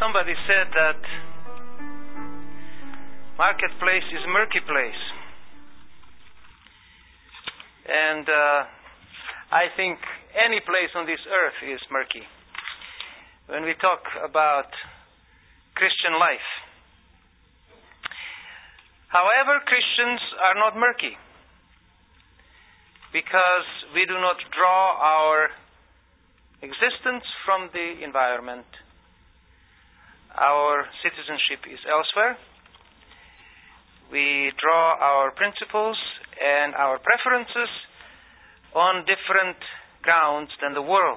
Somebody said that marketplace is a murky place. And I think any place on this earth is murky. When we talk about Christian life. However, Christians are not murky, because we do not draw our existence from the environment. Our citizenship is elsewhere. We draw our principles and our preferences on different grounds than the world.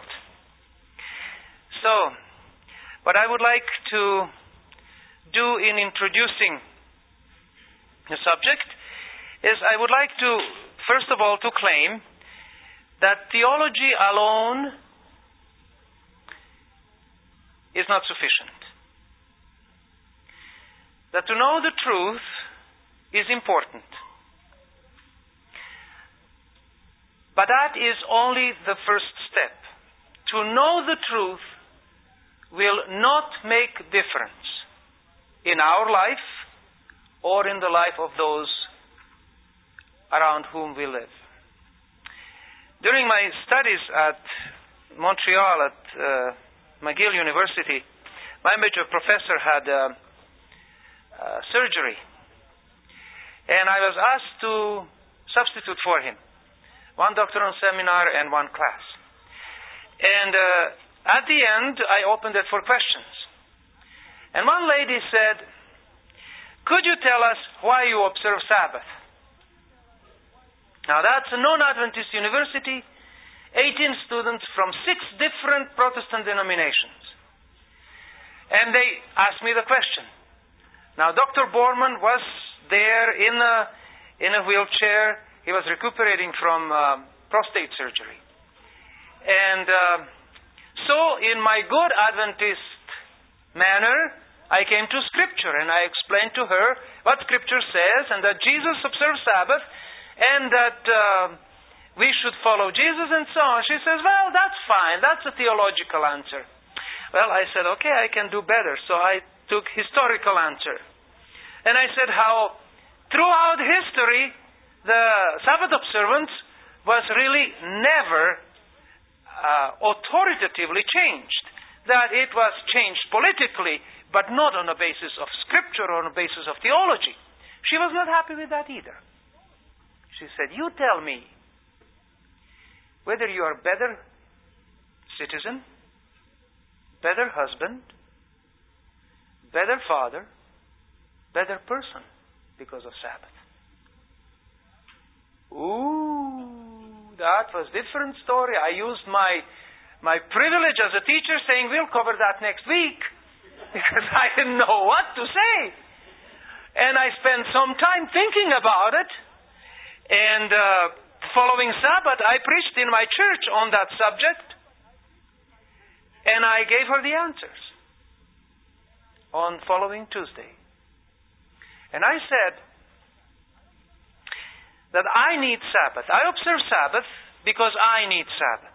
So, what I would like to do in introducing the subject is I would like to, first of all, to claim that theology alone is not sufficient. That to know the truth is important. But that is only the first step. To know the truth will not make difference in our life or in the life of those around whom we live. During my studies at Montreal at McGill University, my major professor had surgery. And I was asked to substitute for him. One doctoral seminar and one class. And at the end, I opened it for questions. And one lady said, "Could you tell us why you observe Sabbath?" Now that's a non-Adventist university, 18 students from 6 different Protestant denominations. And they asked me the question. Now Dr. Borman was there in a wheelchair. He was recuperating from prostate surgery. And so in my good Adventist manner, I came to Scripture and I explained to her what Scripture says and that Jesus observed Sabbath and that we should follow Jesus and so on. She says, "Well, that's fine. That's a theological answer." Well, I said, okay, I can do better. So I took historical answer. And I said how throughout history, the Sabbath observance was really never authoritatively changed. That it was changed politically, but not on the basis of Scripture or on the basis of theology. She was not happy with that either. She said, "You tell me whether you are better citizen, better husband, better father, better person because of Sabbath." Ooh, that was a different story. I used my privilege as a teacher saying, "We'll cover that next week," because I didn't know what to say. And I spent some time thinking about it. And following Sabbath, I preached in my church on that subject. And I gave her the answers on following Tuesday. And I said that I need Sabbath. I observe Sabbath because I need Sabbath.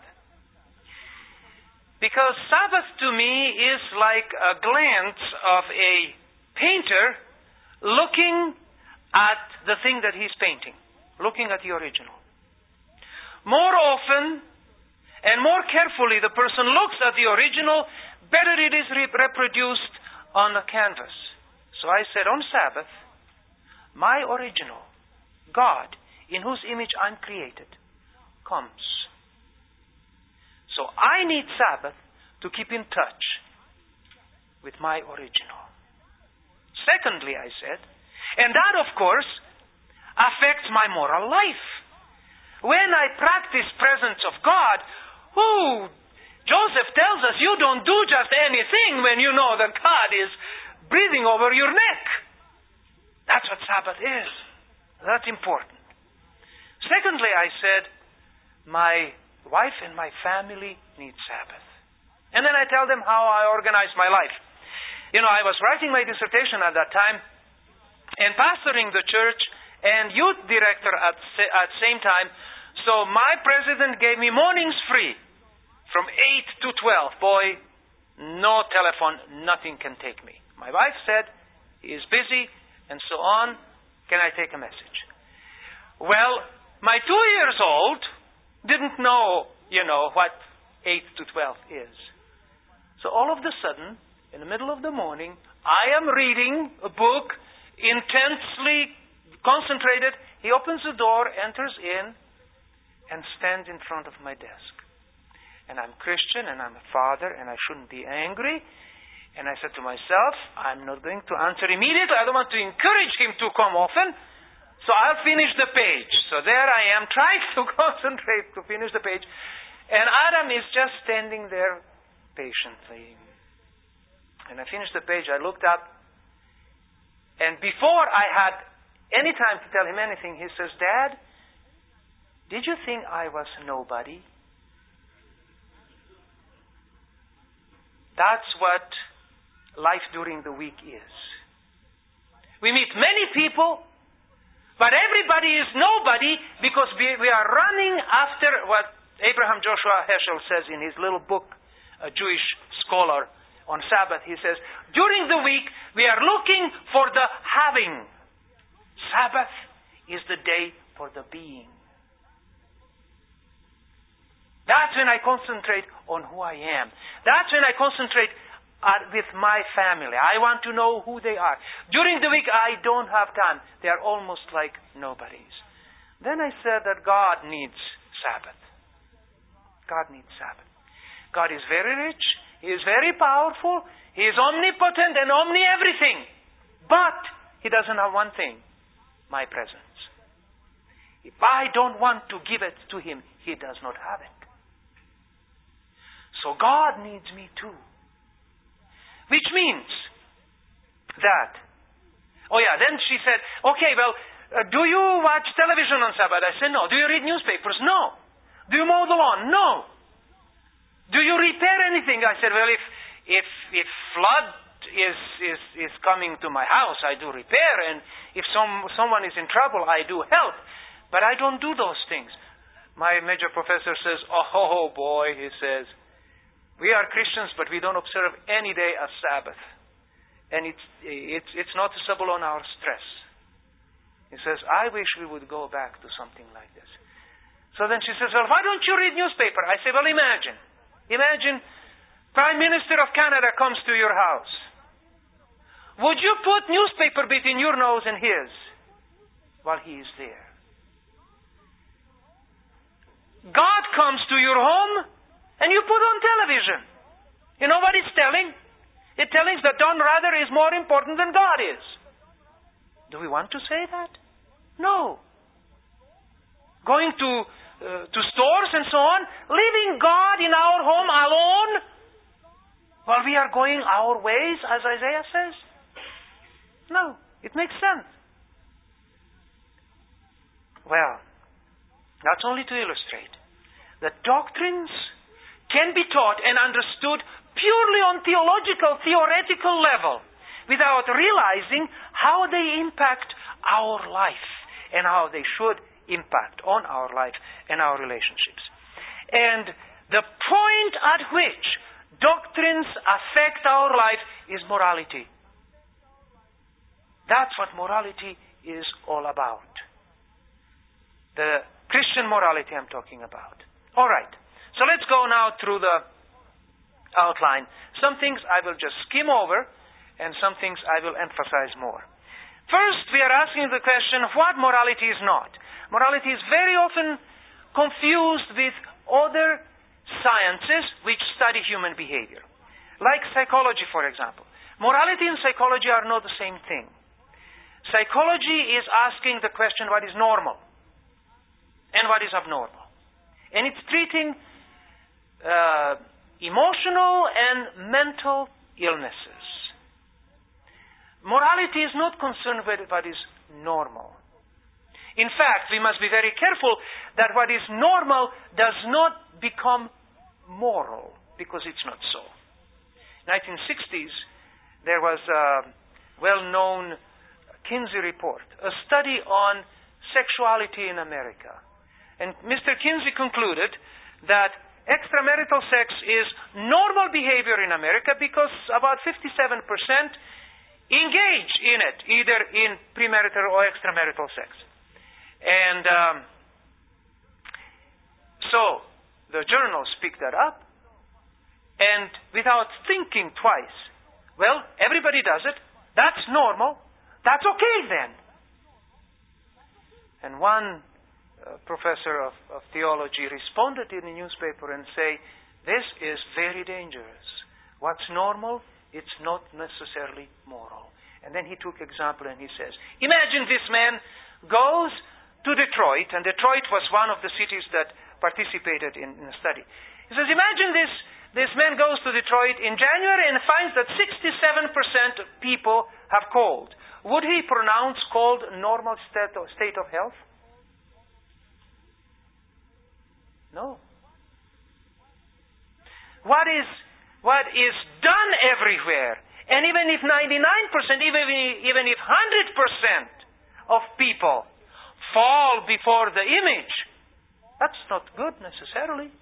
Because Sabbath to me is like a glance of a painter looking at the thing that he's painting, looking at the original. More often and more carefully the person looks at the original, better it is reproduced on the canvas. So I said, on Sabbath, my original, God, in whose image I'm created, comes. So I need Sabbath to keep in touch with my original. Secondly, I said, and that, of course, affects my moral life. When I practice presence of God, Joseph tells us you don't do just anything when you know that God is breathing over your neck. That's what Sabbath is. That's important. Secondly, I said, my wife and my family need Sabbath. And then I tell them how I organize my life. I was writing my dissertation at that time and pastoring the church and youth director at same time. So my president gave me mornings free from 8 to 12. Boy, no telephone, nothing can take me. My wife said, he is busy, and so on. Can I take a message? Well, my 2 years old didn't know, what 8 to 12 is. So all of a sudden, in the middle of the morning, I am reading a book, intensely concentrated. He opens the door, enters in, and stands in front of my desk. And I'm Christian, and I'm a father, and I shouldn't be angry. And I said to myself, I'm not going to answer immediately. I don't want to encourage him to come often. So I'll finish the page. So there I am, trying to concentrate to finish the page. And Adam is just standing there patiently. And I finished the page. I looked up. And before I had any time to tell him anything, he says, Dad, did you think I was nobody? That's what life during the week is. We meet many people, but everybody is nobody because we are running after what Abraham Joshua Heschel says in his little book, a Jewish scholar on Sabbath. He says, during the week we are looking for the having. Sabbath is the day for the being. That's when I concentrate on who I am. That's when I concentrate with my family. I want to know who they are. During the week, I don't have time. They are almost like nobodies. Then I said that God needs Sabbath. God needs Sabbath. God is very rich. He is very powerful. He is omnipotent and omni-everything. But He doesn't have one thing, my presence. If I don't want to give it to Him, He does not have it. So God needs me too. Which means that, then she said, okay, well, do you watch television on Sabbath? I said, no. Do you read newspapers? No. Do you mow the lawn? No. Do you repair anything? I said, well, if flood is coming to my house, I do repair, and if someone is in trouble, I do help. But I don't do those things. My major professor says, oh boy, he says, we are Christians, but we don't observe any day as Sabbath. And it's noticeable on our stress. He says, I wish we would go back to something like this. So then she says, well, why don't you read newspaper? I say, well, imagine Prime Minister of Canada comes to your house. Would you put newspaper between your nose and his while he is there? God comes to your home and you put on television. You know what it's telling? It's telling that Don Rather is more important than God is. Do we want to say that? No. Going to stores and so on, leaving God in our home alone while we are going our ways, as Isaiah says? No. It makes sense. Well, that's only to illustrate that doctrines can be taught and understood purely on theoretical level without realizing how they impact our life and how they should impact on our life and our relationships. And the point at which doctrines affect our life is morality. That's what morality is all about. The Christian morality I'm talking about. All right. So let's go now through the outline. Some things I will just skim over, and some things I will emphasize more. First, we are asking the question, what morality is not? Morality is very often confused with other sciences which study human behavior. Like psychology, for example. Morality and psychology are not the same thing. Psychology is asking the question, what is normal? And what is abnormal? And it's treating emotional and mental illnesses. Morality is not concerned with what is normal. In fact, we must be very careful that what is normal does not become moral, because it's not so. 1960s, there was a well-known Kinsey report, a study on sexuality in America. And Mr. Kinsey concluded that extramarital sex is normal behavior in America because about 57% engage in it, either in premarital or extramarital sex. And so the journals pick that up, and without thinking twice, well, everybody does it. That's normal. That's okay then. And one professor of theology responded in the newspaper and say, this is very dangerous. What's normal, it's not necessarily moral. And then he took example and he says, imagine this man goes to Detroit, and Detroit was one of the cities that participated in the study. He says, imagine this man goes to Detroit in January and finds that 67% of people have cold. Would he pronounce cold normal state of health? No. What is done everywhere, and even if 99%, even if 100% of people fall before the image, that's not good necessarily.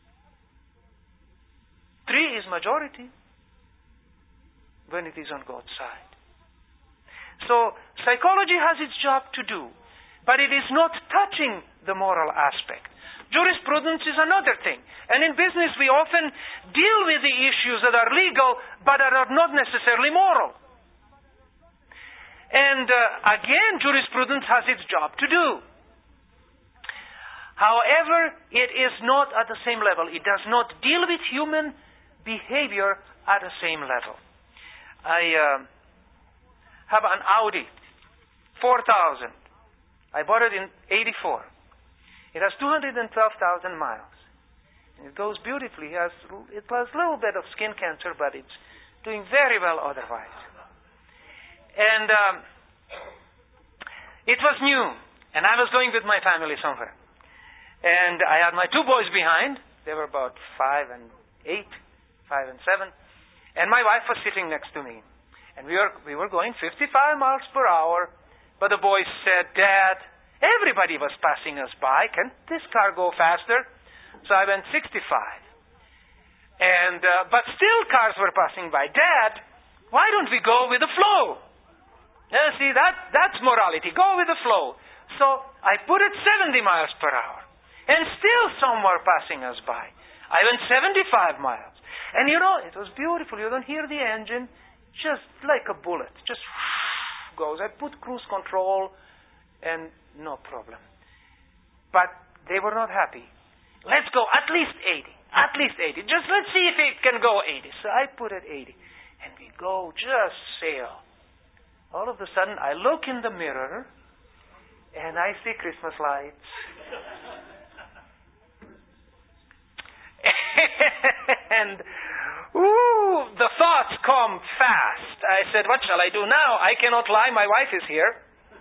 3 is majority when it is on God's side. So psychology has its job to do, but it is not touching the moral aspect. Jurisprudence is another thing. And in business we often deal with the issues that are legal but that are not necessarily moral. And again, jurisprudence has its job to do. However, it is not at the same level. It does not deal with human behavior at the same level. I have an Audi 4000. I bought it in 84. It has 212,000 miles. And it goes beautifully. It has a little bit of skin cancer, but it's doing very well otherwise. And it was new. And I was going with my family somewhere. And I had my 2 boys behind. They were about 5 and 8, 5 and 7. And my wife was sitting next to me. And we were going 55 miles per hour. But the boys said, Dad, everybody was passing us by. Can't this car go faster? So I went 65. And but still cars were passing by. Dad, why don't we go with the flow? See, that's morality. Go with the flow. So I put it 70 miles per hour. And still some were passing us by. I went 75 miles. And it was beautiful. You don't hear the engine. Just like a bullet. Just goes. I put cruise control and no problem. But they were not happy. Let's go at least 80. At least 80. Just let's see if it can go 80. So I put it 80. And we go, just sail. All of a sudden, I look in the mirror and I see Christmas lights. And the thoughts come fast. I said, what shall I do now? I cannot lie. My wife is here.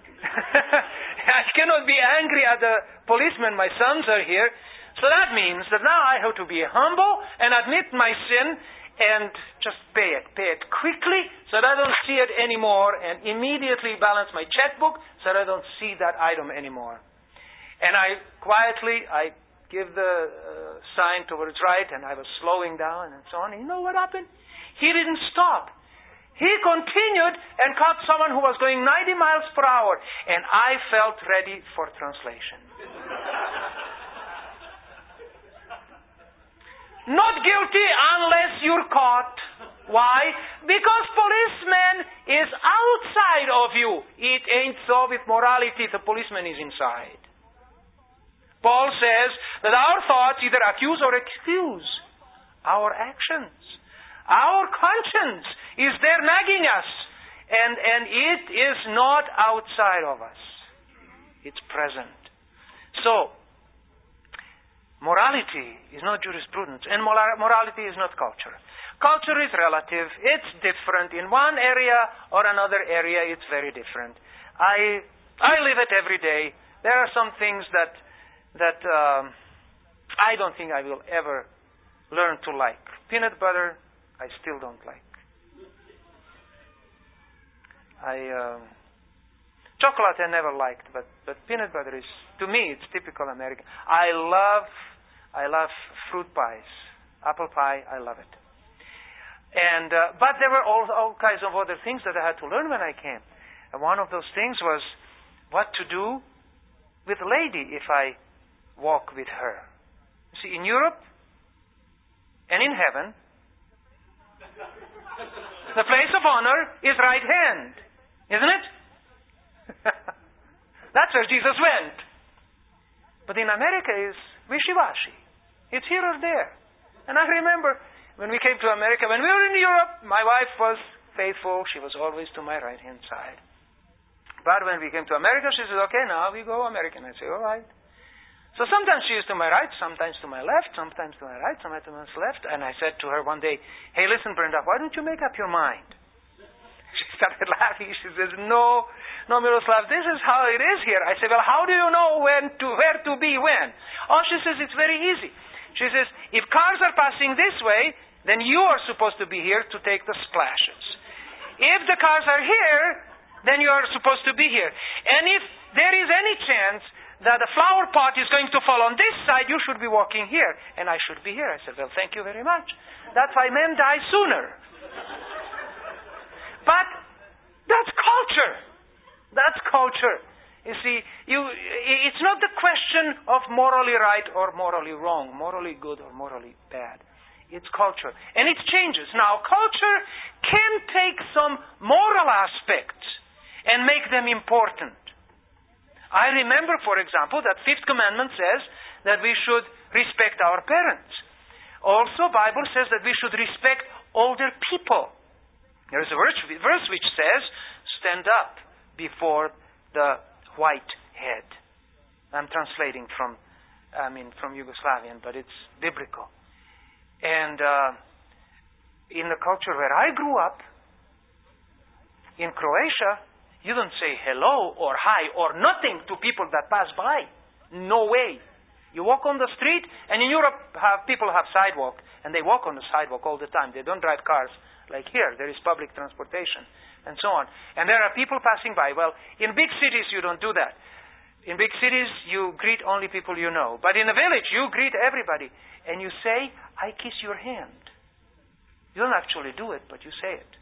I cannot be angry at the policeman. My sons are here. So that means that now I have to be humble and admit my sin and just pay it quickly so that I don't see it anymore, and immediately balance my checkbook so that I don't see that item anymore. And I quietly give the sign towards right, and I was slowing down and so on. And you know what happened? He didn't stop. He continued and caught someone who was going 90 miles per hour, and I felt ready for translation. Not guilty unless you're caught. Why? Because policeman is outside of you. It ain't so with morality. The policeman is inside. Paul says that our thoughts either accuse or excuse our actions. Our conscience is there nagging us. And it is not outside of us. It's present. So, morality is not jurisprudence, and morality is not culture. Culture is relative. It's different. In one area or another area, it's very different. I live it every day. There are some things that I don't think I will ever learn to like. Peanut butter, I still don't like. Chocolate I never liked, but peanut butter is, to me, it's typical American. I love I love fruit pies. Apple pie, I love it. And but there were all kinds of other things that I had to learn when I came. And one of those things was what to do with a lady if I walk with her. You see, in Europe and in heaven, the place of honor is right hand, isn't it? That's where Jesus went. But in America is wishy-washy. It's here or there. And I remember when we came to America, when we were in Europe, my wife was faithful. She was always to my right-hand side. But when we came to America, she said, okay, now we go American. I say, all right. So sometimes she is to my right, sometimes to my left, sometimes to my right, sometimes to my left. And I said to her one day, hey, listen, Brenda, why don't you make up your mind? She started laughing. She says, no, Miroslav, this is how it is here. I said, well, how do you know where to be when? Oh, she says, it's very easy. She says, if cars are passing this way, then you are supposed to be here to take the splashes. If the cars are here, then you are supposed to be here. And if there is any chance that the flower pot is going to fall on this side, you should be walking here, and I should be here. I said, well, thank you very much. That's why men die sooner. But that's culture. That's culture. You see, it's not the question of morally right or morally wrong, morally good or morally bad. It's culture. And it changes. Now, culture can take some moral aspects and make them important. I remember, for example, that Fifth Commandment says that we should respect our parents. Also, Bible says that we should respect older people. There is a verse which says, stand up before the white head. I'm translating from Yugoslavian, but it's biblical. And in the culture where I grew up, in Croatia, you don't say hello or hi or nothing to people that pass by. No way. You walk on the street, and in Europe, people have sidewalk, and they walk on the sidewalk all the time. They don't drive cars like here. There is public transportation, and so on. And there are people passing by. Well, in big cities, you don't do that. In big cities, you greet only people you know. But in a village, you greet everybody. And you say, I kiss your hand. You don't actually do it, but you say it.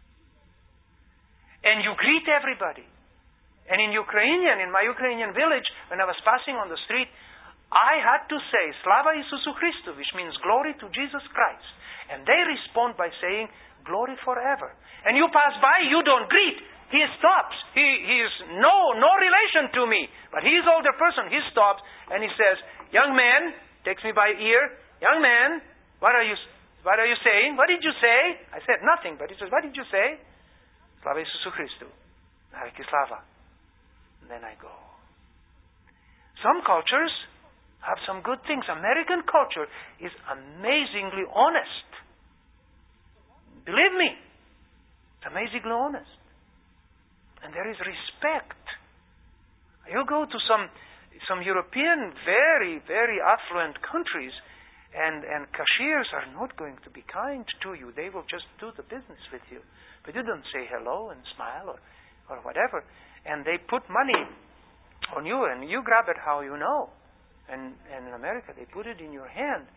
And you greet everybody. And in my Ukrainian village, when I was passing on the street, I had to say, Slava Isusu Christu, which means glory to Jesus Christ. And they respond by saying, glory forever. And you pass by, you don't greet. He stops. He is no relation to me. But he is older person. He stops and he says, young man, takes me by ear, young man, what are you saying? What did you say? I said nothing, but he says, what did you say? Slava Isusu Christu. Naviki Slava. And then I go. Some cultures have some good things. American culture is amazingly honest. Believe me. It's amazingly honest. And there is respect. You go to some European very, very affluent countries, and cashiers are not going to be kind to you. They will just do the business with you. But you don't say hello and smile or whatever. And they put money on you, and you grab it how you know. And in America, they put it in your hand.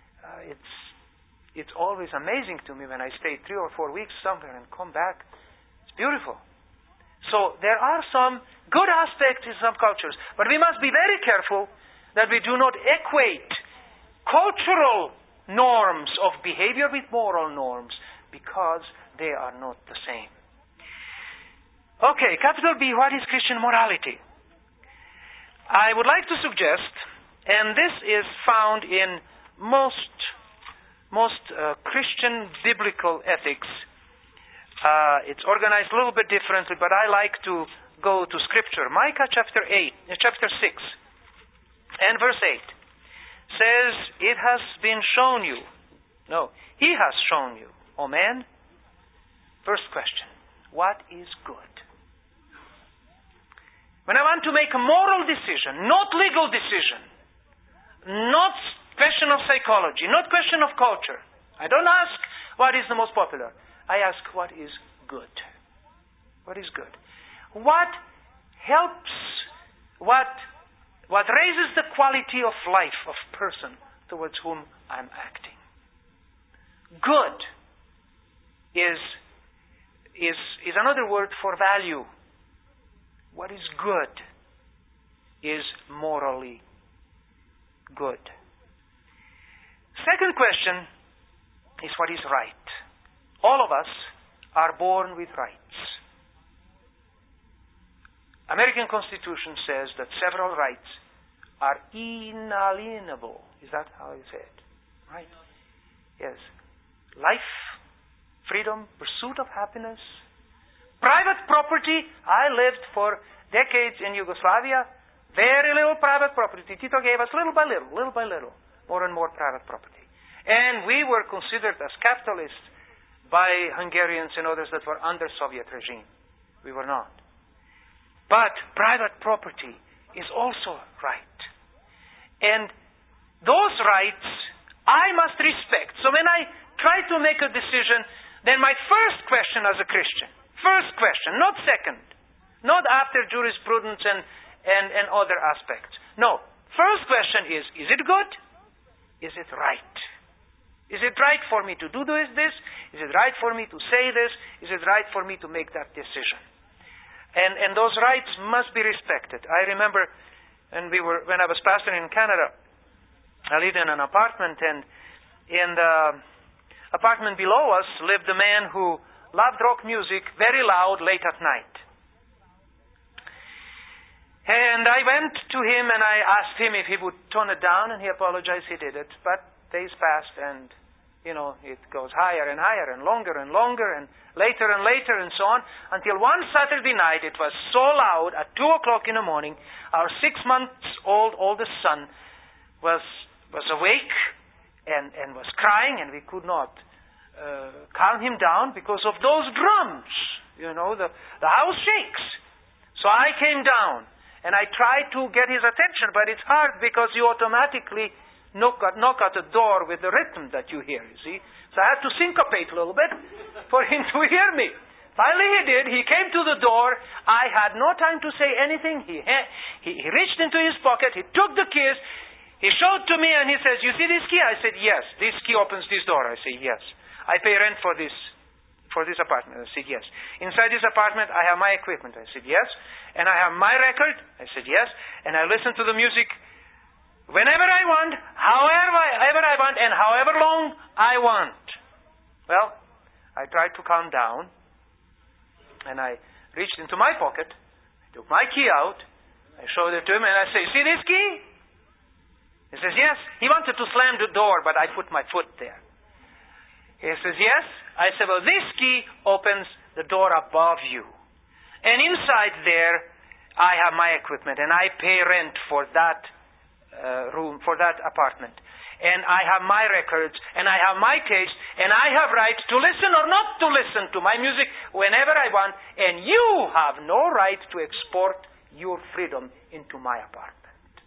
It's always amazing to me when I stay 3 or 4 weeks somewhere and come back. It's beautiful. So there are some good aspects in some cultures, but we must be very careful that we do not equate cultural norms of behavior with moral norms, because they are not the same. Okay, capital B, what is Christian morality? I would like to suggest, and this is found in most Christian biblical ethics. It's organized a little bit differently, but I like to go to Scripture. Micah chapter 6 and verse 8 says, it has been shown you. No, he has shown you, O man. First question, what is good? When I want to make a moral decision, not legal decision, not question of psychology, not question of culture, I don't ask what is the most popular. I ask what is good. What is good? What helps, what raises the quality of life of person towards whom I'm acting. Good is another word for value. What is good is morally good. Second question is what is right. All of us are born with rights. American Constitution says that several rights are inalienable. Is that how you say it? Right? Yes. Life, freedom, pursuit of happiness, private property. I lived for decades in Yugoslavia. Very little private property. Tito gave us little by little, more and more private property. And we were considered as capitalists by Hungarians and others that were under Soviet regime. We were not. But private property is also right. And those rights I must respect. So when I try to make a decision, then my first question as a Christian, not second, not after jurisprudence and other aspects. No. First question is it good? Is it right? Is it right for me to do this? Is it right for me to say this? Is it right for me to make that decision? And those rights must be respected. I remember when I was pastoring in Canada, I lived in an apartment, and in the apartment below us lived a man who loved rock music very loud late at night. And I went to him and I asked him if he would tone it down, and he apologized. He did it. But days passed, and it goes higher and higher and longer and later and so on, until one Saturday night it was so loud at 2 o'clock in the morning, our 6-month-old oldest son was awake and was crying, and we could not calm him down because of those drums. The house shakes. So I came down and I tried to get his attention, but it's hard because you automatically knock at the door with the rhythm that you hear, you see. So I had to syncopate a little bit for him to hear me. Finally he did. He came to the door. I had no time to say anything. He reached into his pocket. He took the keys. He showed to me and he says, "You see this key?" I said, "Yes." "This key opens this door." I said, "Yes." "I pay rent for this apartment." I said, "Yes." "Inside this apartment I have my equipment." I said, "Yes." "And I have my record." I said, "Yes." "And I listen to the music whenever I want, however I want, and however long I want." Well, I tried to calm down, and I reached into my pocket, I took my key out, I showed it to him, and I said, "See this key?" He says, "Yes." He wanted to slam the door, but I put my foot there. He says, "Yes." I said, "Well, this key opens the door above you. And inside there, I have my equipment, and I pay rent for that room, for that apartment. And I have my records, and I have my taste, and I have rights to listen or not to listen to my music whenever I want, and you have no right to export your freedom into my apartment."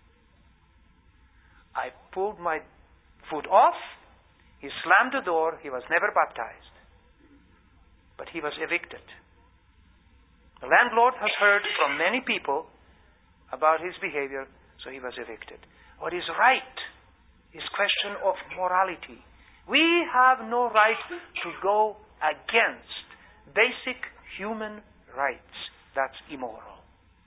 I pulled my foot off. He slammed the door. He was never baptized, but he was evicted. The landlord has heard from many people about his behavior, so he was evicted. What is right is question of morality. We have no right to go against basic human rights. That's immoral.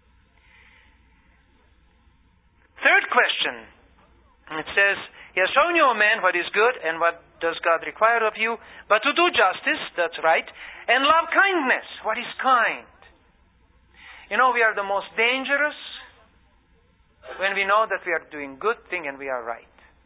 Third question. It says, "He has shown you, O man, what is good, and what does God require of you, but to do justice," that's right, "and love kindness." What is kind? We are the most dangerous when we know that we are doing good thing and we are right.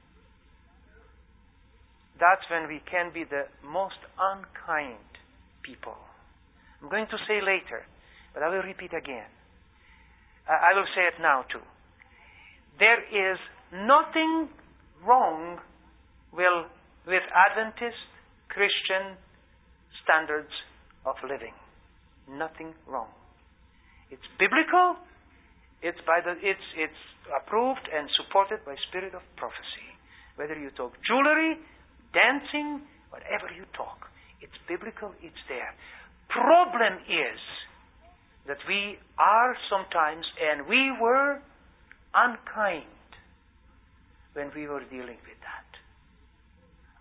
That's when we can be the most unkind people. I'm going to say later, but I will repeat again. I will say it now too. There is nothing wrong with Adventist Christian standards of living. Nothing wrong. It's biblical. It's approved and supported by spirit of prophecy. Whether you talk jewelry, dancing, whatever you talk, it's biblical. It's there. Problem is that we are sometimes, and we were unkind when we were dealing with that.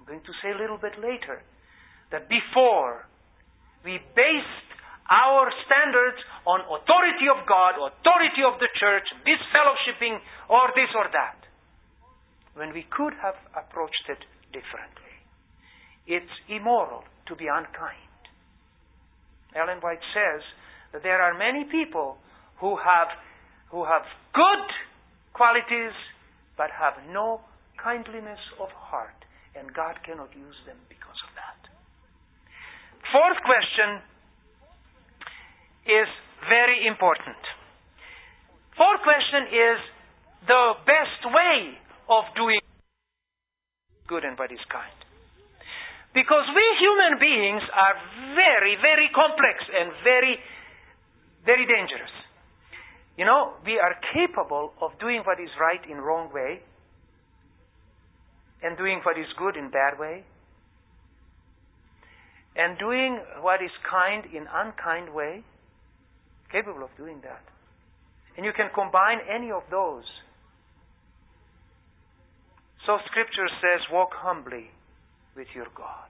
I'm going to say a little bit later that before we based our standards on authority of God, authority of the church, this fellowshipping, or this or that, when we could have approached it differently. It's immoral to be unkind. Ellen White says that there are many people who have good qualities but have no kindliness of heart, and God cannot use them because of that. Fourth question is very important. Fourth question is the best way of doing good and what is kind. Because we human beings are very, very complex and very, very dangerous. You know, we are capable of doing what is right in wrong way and doing what is good in bad way and doing what is kind in unkind way. Capable of doing that. And you can combine any of those. So Scripture says, walk humbly with your God.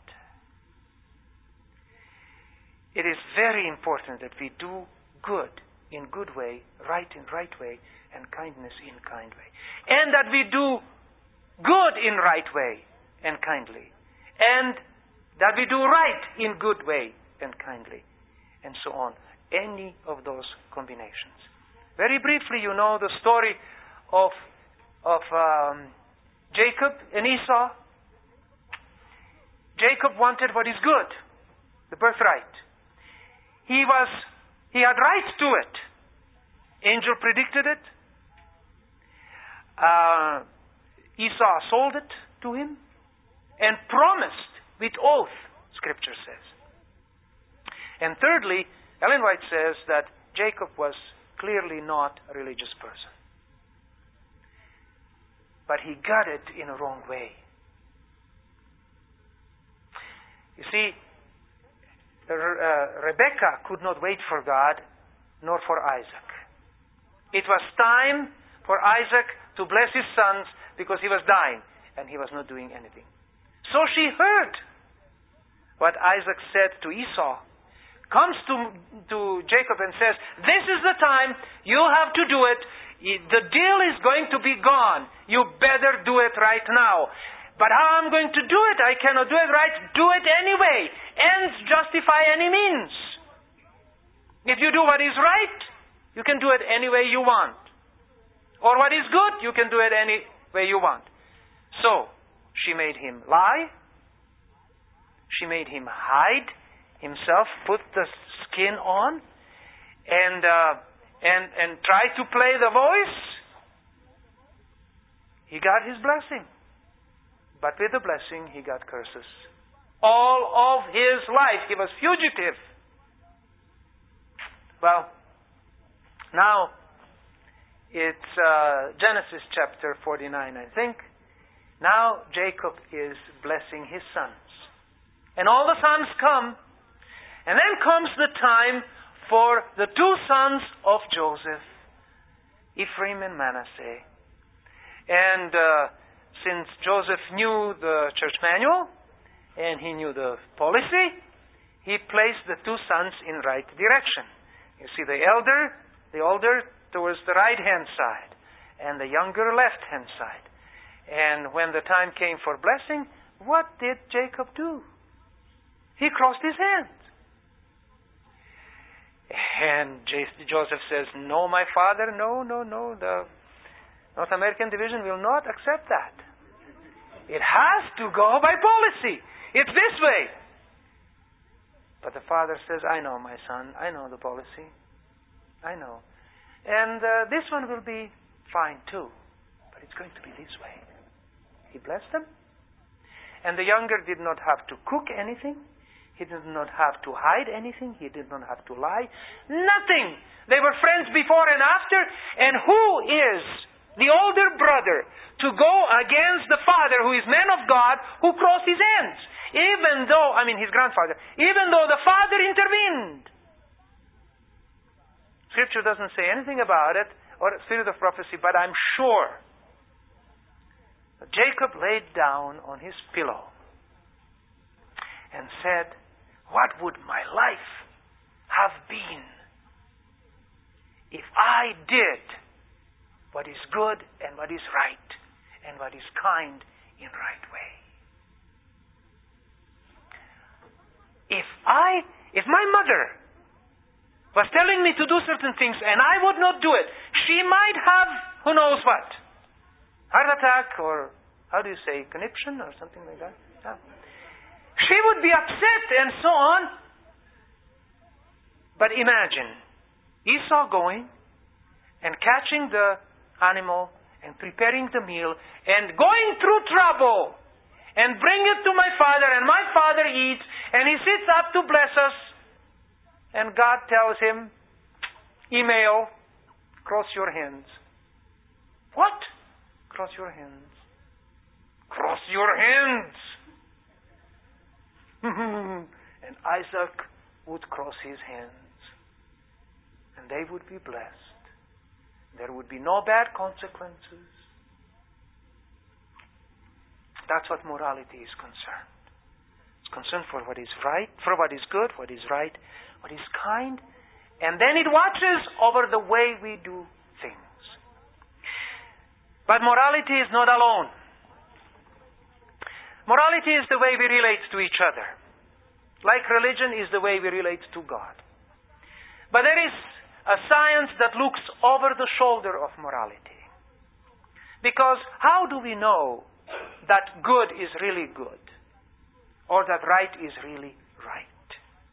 It is very important that we do good in good way, right in right way, and kindness in kind way. And that we do good in right way and kindly. And that we do right in good way and kindly. And so on. Any of those combinations. Very briefly, you know the story of Jacob and Esau. Jacob wanted what is good, the birthright. He had right to it. Angel predicted it. Esau sold it to him and promised with oath, Scripture says. And thirdly, Ellen White says that Jacob was clearly not a religious person. But he got it in a wrong way. You see, Rebekah could not wait for God, nor for Isaac. It was time for Isaac to bless his sons because he was dying, and he was not doing anything. So she heard what Isaac said to Esau, comes to Jacob and says, this is the time, you have to do it. The deal is going to be gone. You better do it right now. But how I'm going to do it? I cannot do it right. Do it anyway. Ends justify any means. If you do what is right, you can do it any way you want. Or what is good, you can do it any way you want. So, she made him lie. She made him hide himself, put the skin on, and try to play the voice. He got his blessing. But with the blessing, he got curses. All of his life, he was fugitive. Well, now, it's Genesis chapter 49, I think. Now, Jacob is blessing his sons. And all the sons come. And then comes the time for the two sons of Joseph, Ephraim and Manasseh. And since Joseph knew the church manual, and he knew the policy, he placed the two sons in right direction. You see the older towards the right-hand side, and the younger left-hand side. And when the time came for blessing, what did Jacob do? He crossed his hands. And Joseph says, no, my father, no. The North American division will not accept that. It has to go by policy. It's this way. But the father says, I know, my son. I know the policy. I know. And this one will be fine too. But it's going to be this way. He blessed them. And the younger did not have to cook anything. He did not have to hide anything. He did not have to lie. Nothing. They were friends before and after. And who is the older brother to go against the father who is man of God who crossed his hands? His grandfather. Even though the father intervened. Scripture doesn't say anything about it, or spirit of prophecy, but I'm sure that Jacob laid down on his pillow and said, what would my life have been if I did what is good and what is right and what is kind in right way? If my mother was telling me to do certain things and I would not do it, she might have, who knows what, heart attack, or how do you say, conniption or something like that. Yeah. She would be upset and so on. But imagine Esau going and catching the animal and preparing the meal and going through trouble and bring it to my father, and my father eats and he sits up to bless us, and God tells him, email, cross your hands. What? Cross your hands. Cross your hands. And Isaac would cross his hands. And they would be blessed. There would be no bad consequences. That's what morality is concerned. It's concerned for what is right, for what is good, what is right, what is kind. And then it watches over the way we do things. But morality is not alone. Morality is the way we relate to each other. Like religion is the way we relate to God. But there is a science that looks over the shoulder of morality. Because how do we know that good is really good? Or that right is really right?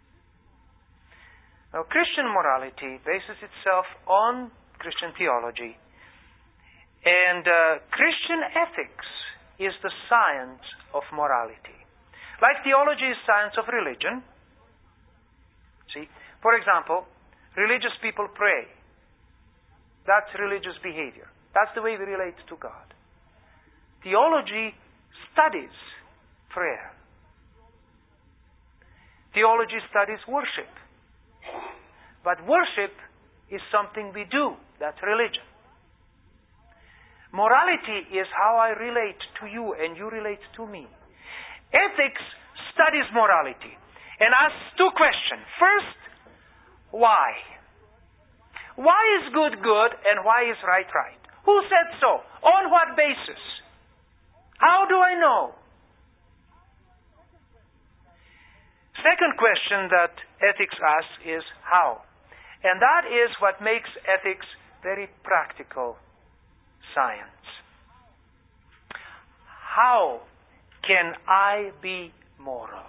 Now, Christian morality bases itself on Christian theology. And Christian ethics is the science of morality. Like theology is science of religion. See, for example, religious people pray. That's religious behavior. That's the way we relate to God. Theology studies prayer. Theology studies worship. But worship is something we do. That's religion. Morality is how I relate to you and you relate to me. Ethics studies morality and asks two questions. First, why? Why is good good and why is right right? Who said so? On what basis? How do I know? Second question that ethics asks is how. And that is what makes ethics very practical science. How can I be moral?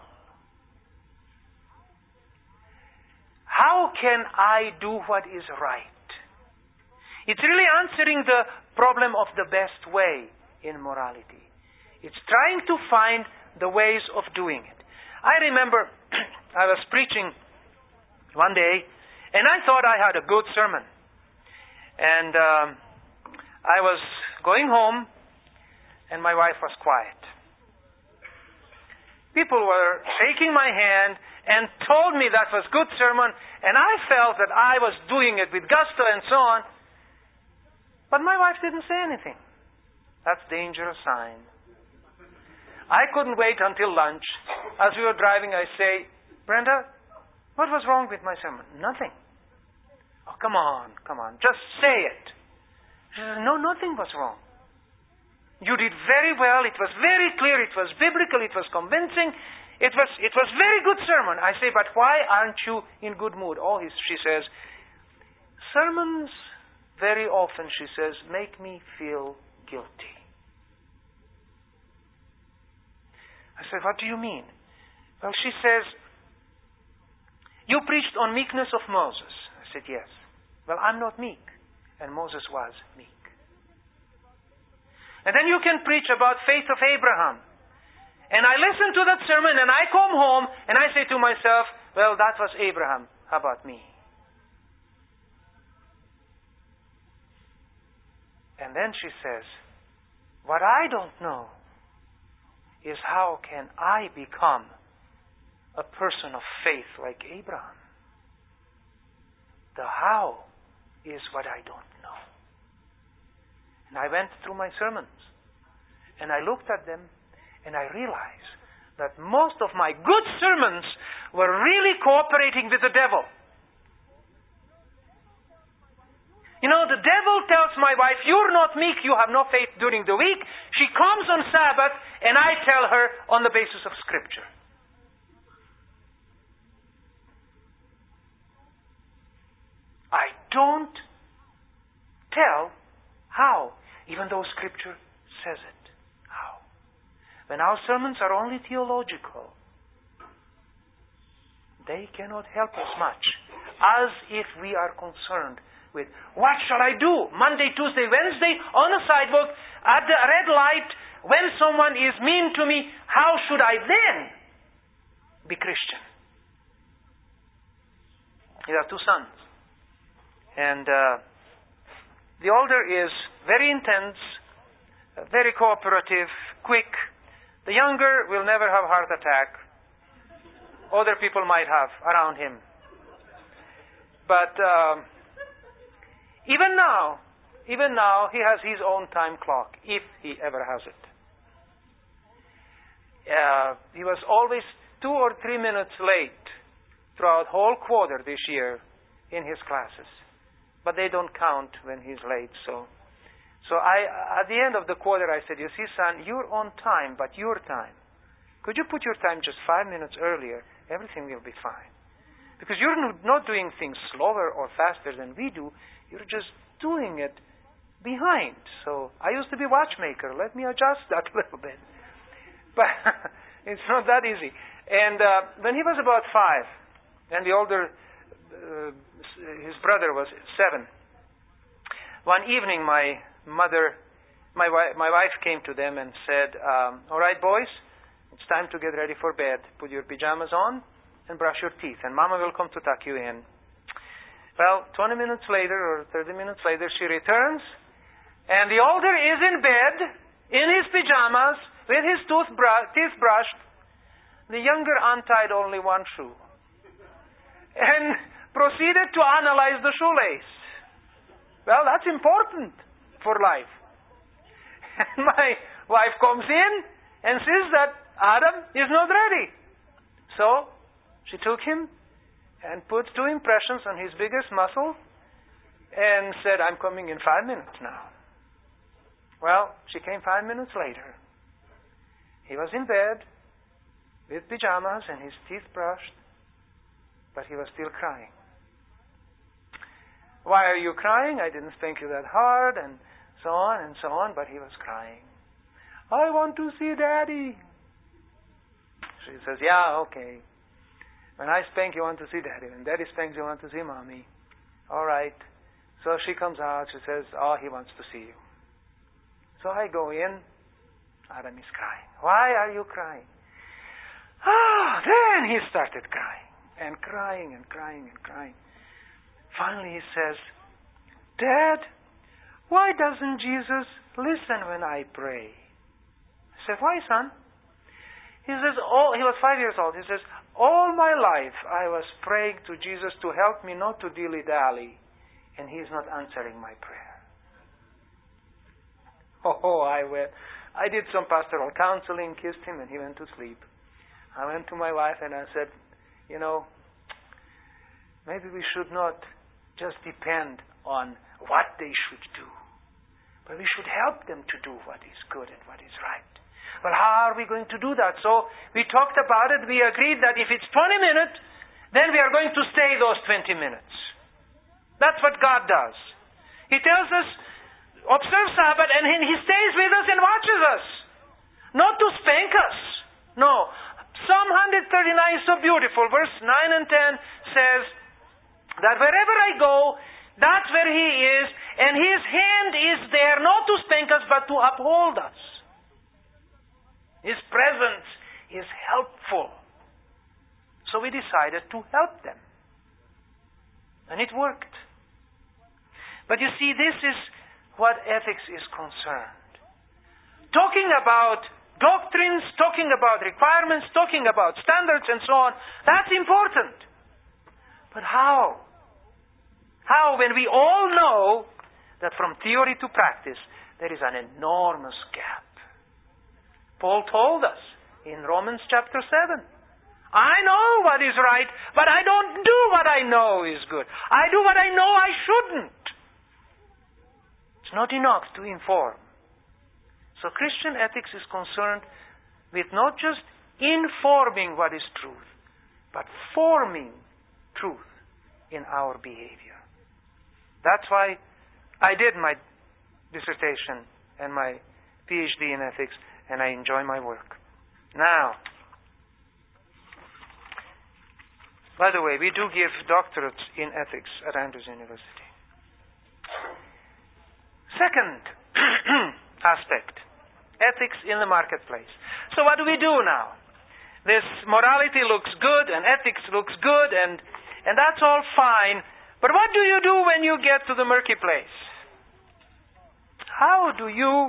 How can I do what is right? It's really answering the problem of the best way in morality. It's trying to find the ways of doing it. I remember I was preaching one day and I thought I had a good sermon. And I was going home and my wife was quiet. People were shaking my hand and told me that was good sermon, and I felt that I was doing it with gusto and so on. But my wife didn't say anything. That's a dangerous sign. I couldn't wait until lunch. As we were driving, I say, Brenda, what was wrong with my sermon? Nothing. Oh, come on, just say it. She says, no, nothing was wrong. You did very well. It was very clear. It was biblical. It was convincing. It was very good sermon. I say, but why aren't you in good mood? She says, sermons very often, she says, make me feel guilty. I said, what do you mean? Well, she says, you preached on meekness of Moses. I said, yes. Well, I'm not meek. And Moses was meek. And then you can preach about faith of Abraham. And I listen to that sermon and I come home and I say to myself, well, that was Abraham. How about me? And then she says, what I don't know is how can I become a person of faith like Abraham? The how is what I don't know. And I went through my sermons and I looked at them and I realized that most of my good sermons were really cooperating with the devil. You know, the devil tells my wife, "You're not meek, you have no faith during the week." She comes on Sabbath, and I tell her on the basis of Scripture. I don't tell how, even though Scripture says it. How? When our sermons are only theological, they cannot help us much, as if we are concerned with, what shall I do? Monday, Tuesday, Wednesday, on a sidewalk, at the red light, when someone is mean to me, how should I then be Christian? He have two sons. And the older is very intense, very cooperative, quick. The younger will never have a heart attack. Other people might have around him. But even now, he has his own time clock, if he ever has it. He was always 2 or 3 minutes late throughout whole quarter this year in his classes. But they don't count when he's late. So at the end of the quarter, I said, "You see, son, you're on time, but your time. Could you put your time just 5 minutes earlier? Everything will be fine. Because you're not doing things slower or faster than we do. You're just doing it behind. So I used to be watchmaker. Let me adjust that a little bit." But it's not that easy. And when he was about 5, and the older, his brother was 7, one evening my wife came to them and said, "All right, boys, it's time to get ready for bed. Put your pajamas on and brush your teeth, and Mama will come to tuck you in." Well, 20 minutes later or 30 minutes later, she returns, and the older is in bed, in his pajamas, with his teeth brushed. The younger untied only one shoe and proceeded to analyze the shoelace. Well, that's important for life. And my wife comes in and says that Adam is not ready. So she took him and put 2 impressions on his biggest muscle and said, "I'm coming in 5 minutes now." Well, she came 5 minutes later. He was in bed with pajamas and his teeth brushed, but he was still crying. "Why are you crying? I didn't spank you that hard," and so on, but he was crying. "I want to see Daddy." She says, "Yeah, okay. When I spank, you want to see Daddy. When Daddy spanks, you want to see Mommy. All right." So she comes out. She says, "Oh, he wants to see you." So I go in. Adam is crying. "Why are you crying?" Then he started crying and crying and crying and crying. Finally he says, "Dad, why doesn't Jesus listen when I pray?" I said, "Why, son?" He says, he was 5 years old. He says, "All my life I was praying to Jesus to help me not to dilly-dally, and He's not answering my prayer." I did some pastoral counseling, kissed him, and he went to sleep. I went to my wife and I said, maybe we should not just depend on what they should do, but we should help them to do what is good and what is right. Well, how are we going to do that? So we talked about it. We agreed that if it's 20 minutes, then we are going to stay those 20 minutes. That's what God does. He tells us, observe Sabbath, and He stays with us and watches us. Not to spank us. No. Psalm 139 is so beautiful. Verse 9 and 10 says that wherever I go, that's where He is, and His hand is there not to spank us, but to uphold us. His presence is helpful. So we decided to help them. And it worked. But you see, this is what ethics is concerned. Talking about doctrines, talking about requirements, talking about standards and so on, that's important. But how? How, when we all know that from theory to practice, there is an enormous gap. Paul told us in Romans chapter 7. I know what is right, but I don't do what I know is good. I do what I know I shouldn't. It's not enough to inform. So Christian ethics is concerned with not just informing what is truth, but forming truth in our behavior. That's why I did my dissertation and my PhD in ethics, and I enjoy my work. Now, by the way, we do give doctorates in ethics at Andrews University. Second aspect, ethics in the marketplace. So what do we do now? This morality looks good and ethics looks good and that's all fine. But what do you do when you get to the murky place? How can you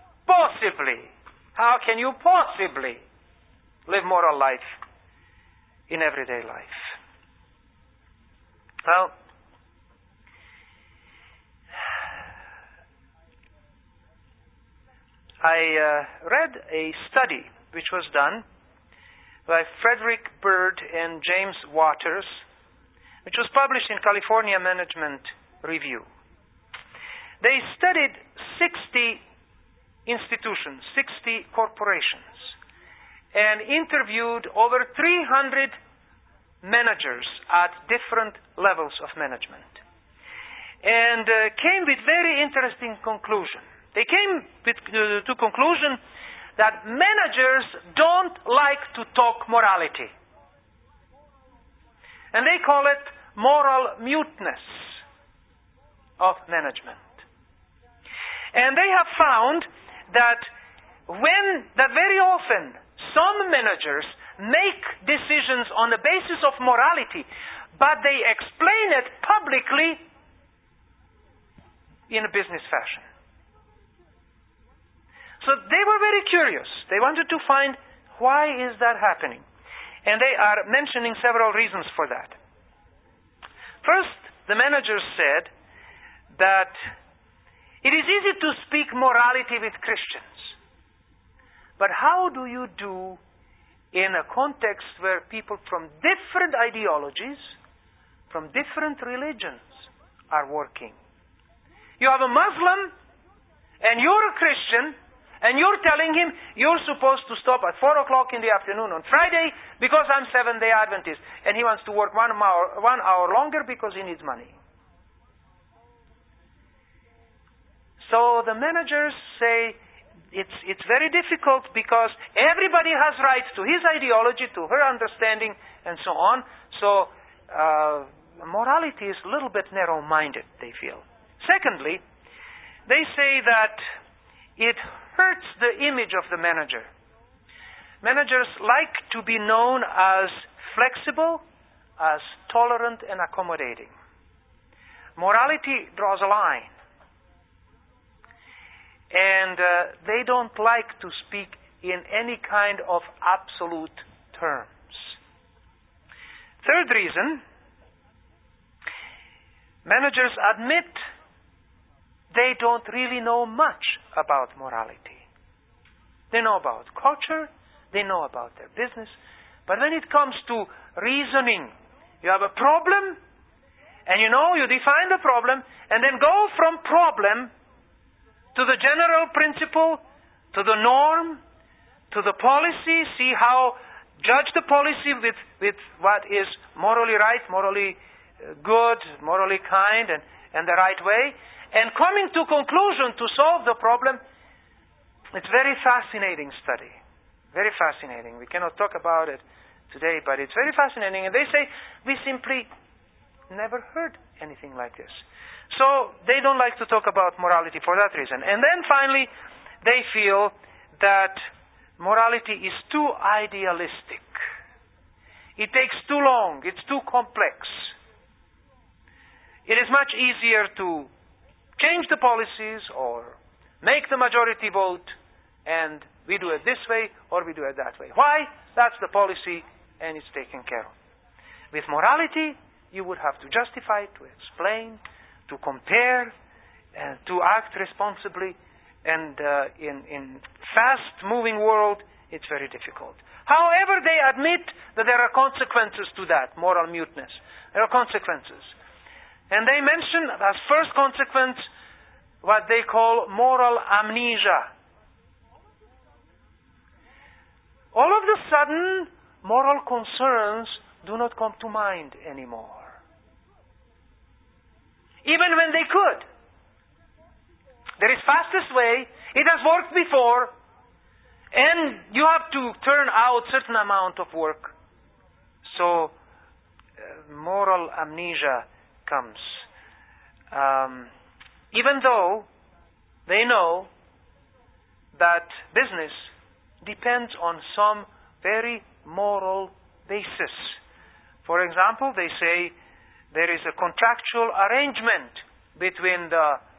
possibly live moral life in everyday life? Well, I read a study which was done by Frederick Bird and James Waters, which was published in California Management Review. They studied 60 institutions, 60 corporations, and interviewed over 300 managers at different levels of management, and came with very interesting conclusion. They came to conclusion that managers don't like to talk morality, and they call it moral muteness of management. And they have found that very often some managers make decisions on the basis of morality, but they explain it publicly in a business fashion. So they were very curious. They wanted to find why is that happening. And they are mentioning several reasons for that. First, the managers said that it is easy to speak morality with Christians. But how do you do in a context where people from different ideologies, from different religions are working? You have a Muslim and you're a Christian, and you're telling him you're supposed to stop at 4 o'clock in the afternoon on Friday because I'm Seventh-day Adventist, and he wants to work 1 hour longer because he needs money. So the managers say it's very difficult because everybody has rights to his ideology, to her understanding, and so on. So morality is a little bit narrow-minded, they feel. Secondly, they say that it hurts the image of the manager. Managers like to be known as flexible, as tolerant and accommodating. Morality draws a line. And they don't like to speak in any kind of absolute terms. Third reason, managers admit they don't really know much about morality. They know about culture, they know about their business, but when it comes to reasoning, you have a problem, and you define the problem, and then go from problem to the general principle, to the norm, to the policy, judge the policy with what is morally right, morally good, morally kind, and the right way, and coming to conclusion to solve the problem. It's very fascinating study. Very fascinating. We cannot talk about it today, but it's very fascinating. And they say, we simply never heard anything like this. So they don't like to talk about morality for that reason. And then finally, they feel that morality is too idealistic. It takes too long. It's too complex. It is much easier to change the policies or make the majority vote, and we do it this way or we do it that way. Why? That's the policy, and it's taken care of. With morality, you would have to justify, to explain, to compare, and to act responsibly. And in fast-moving world, it's very difficult. However, they admit that there are consequences to that, moral muteness. There are consequences. And they mention as first consequence what they call moral amnesia. All of a sudden, moral concerns do not come to mind anymore. Even when they could. There is fastest way. It has worked before. And you have to turn out certain amount of work. So, moral amnesia comes. Even though they know that business depends on some very moral basis. For example, they say there is a contractual arrangement between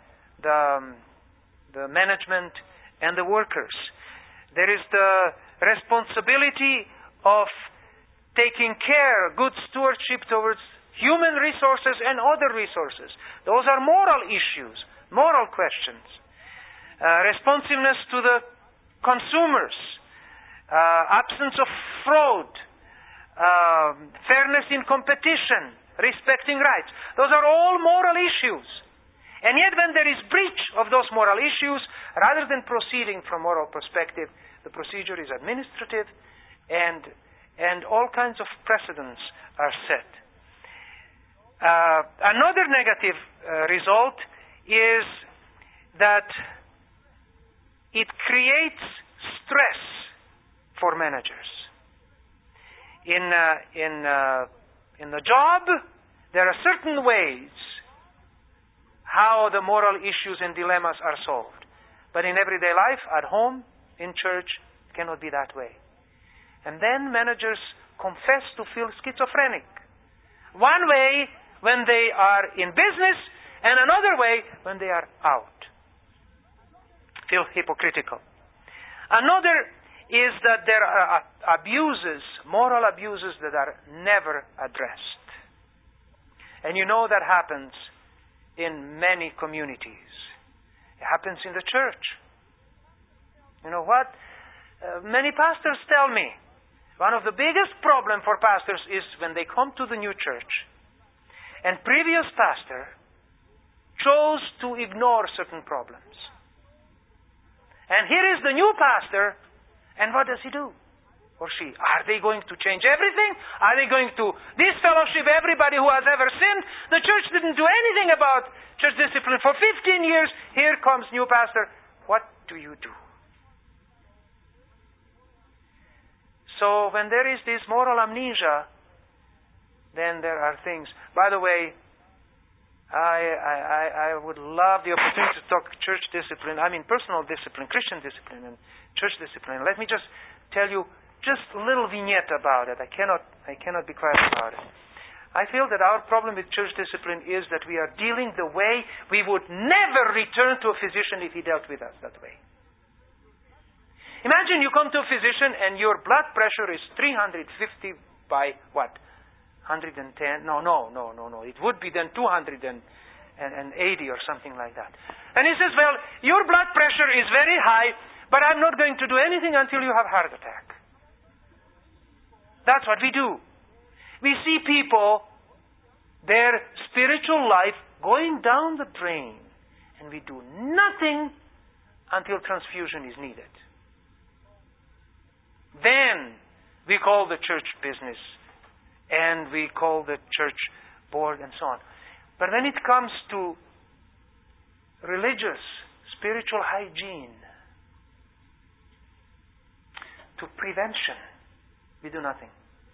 the management and the workers. There is the responsibility of taking care, good stewardship towards human resources and other resources. Those are moral issues, moral questions. Responsiveness to the consumers, absence of fraud, fairness in competition, respecting rights. Those are all moral issues. And yet when there is breach of those moral issues, rather than proceeding from moral perspective, the procedure is administrative and all kinds of precedents are set. Another negative result is that it creates stress for managers. In the job, there are certain ways how the moral issues and dilemmas are solved. But in everyday life, at home, in church, it cannot be that way. And then managers confess to feel schizophrenic. One way when they are in business, and another way when they are out. Feel hypocritical. Another is that there are abuses, moral abuses that are never addressed. And you know that happens in many communities. It happens in the church. You know what? Many pastors tell me, one of the biggest problems for pastors is when they come to the new church, and previous pastor chose to ignore certain problems. And here is the new pastor, and what does he do? Or she? Are they going to change everything? Are they going to disfellowship everybody who has ever sinned? The church didn't do anything about church discipline for 15 years. Here comes new pastor. What do you do? So when there is this moral amnesia, then there are things. By the way, I would love the opportunity to talk church discipline. I mean personal discipline, Christian discipline, and church discipline. Let me just tell you just a little vignette about it. I cannot be quiet about it. I feel that our problem with church discipline is that we are dealing the way we would never return to a physician if he dealt with us that way. Imagine you come to a physician and your blood pressure is 350 by what? 110? No. It would be then 280 or something like that. And he says, well, your blood pressure is very high, but I'm not going to do anything until you have a heart attack. That's what we do. We see people, their spiritual life going down the drain, and we do nothing until transfusion is needed. Then we call the church business, and we call the church board and so on. But when it comes to religious, spiritual hygiene, to prevention, we do nothing.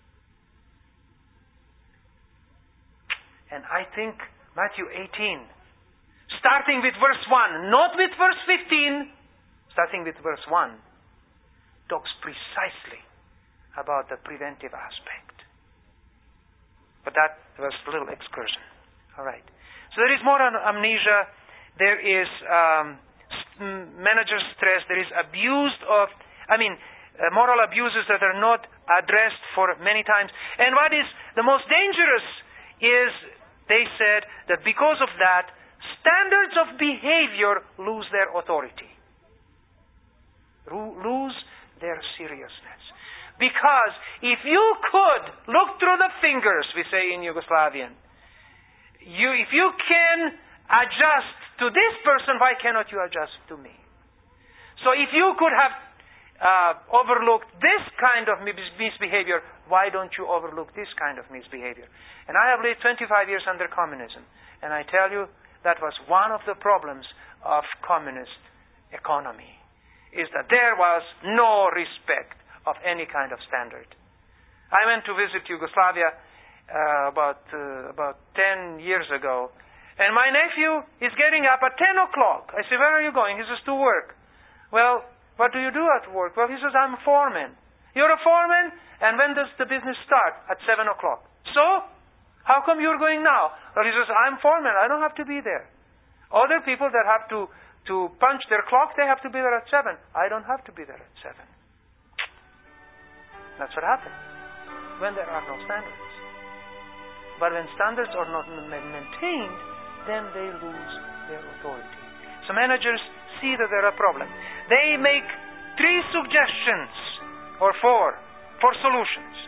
And I think Matthew 18, starting with verse 1, not with verse 15, starting with verse 1, talks precisely about the preventive aspect. But that was a little excursion. All right. So there is more amnesia. There is manager stress. There is moral abuses that are not addressed for many times. And what is the most dangerous is, they said, that because of that, standards of behavior lose their authority. Lose their seriousness. Because if you could look through the fingers, we say in Yugoslavian, if you can adjust to this person, why cannot you adjust to me? So if you could have overlooked this kind of misbehavior, why don't you overlook this kind of misbehavior? And I have lived 25 years under communism, and I tell you, that was one of the problems of communist economy, is that there was no respect of any kind of standard. I went to visit Yugoslavia about 10 years ago, and my nephew is getting up at 10 o'clock. I say, where are you going? He says, to work. Well, what do you do at work? Well, he says, I'm a foreman. You're a foreman? And when does the business start? At 7 o'clock. So? How come you're going now? Well, he says, I'm foreman. I don't have to be there. Other people that have to punch their clock, they have to be there at 7. I don't have to be there at 7. That's what happens when there are no standards. But when standards are not maintained, then they lose their authority. So managers see that there are problems. They make 3 suggestions or 4 for solutions.